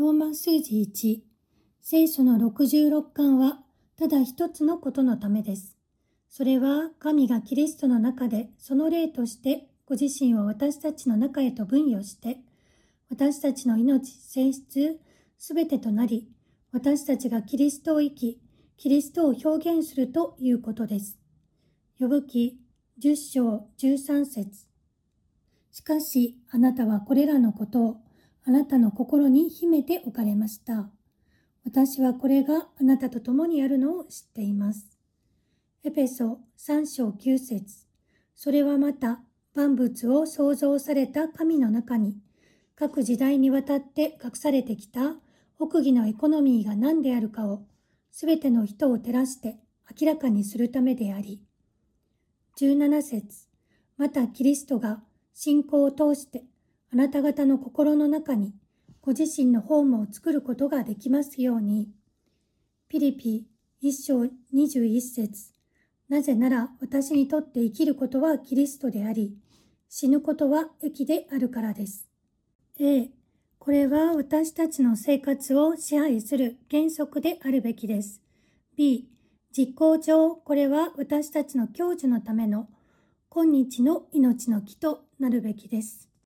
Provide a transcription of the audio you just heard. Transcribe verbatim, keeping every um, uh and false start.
ローマ数字いち、聖書のろくじゅうろっかんはただ一つのことのためです。それは神がキリストの中でその霊としてご自身を私たちの中へと分与して、私たちの命、性質、すべてとなり、私たちがキリストを生き、キリストを表現するということです。呼ぶ記じゅっしょうじゅうさんせつ。しかし、あなたはこれらのことをあなたの心に秘めておかれました。私はこれがあなたと共にあるのを知っています。エペソさんしょうきゅうせつ。それはまた万物を創造された神の中に、各時代にわたって隠されてきた奥義のエコノミーが何であるかを、すべての人を照らして明らかにするためであり。じゅうななせつ。またキリストが信仰を通してあなた方の心の中にご自身のホームを作ることができますように。ピリピいっしょうにじゅういっせつ。なぜなら私にとって生きることはキリストであり、死ぬことは益であるからです。A、これは私たちの生活を支配する原則であるべきです。B、実行上これは私たちの享受のための今日の命の木となるべきです。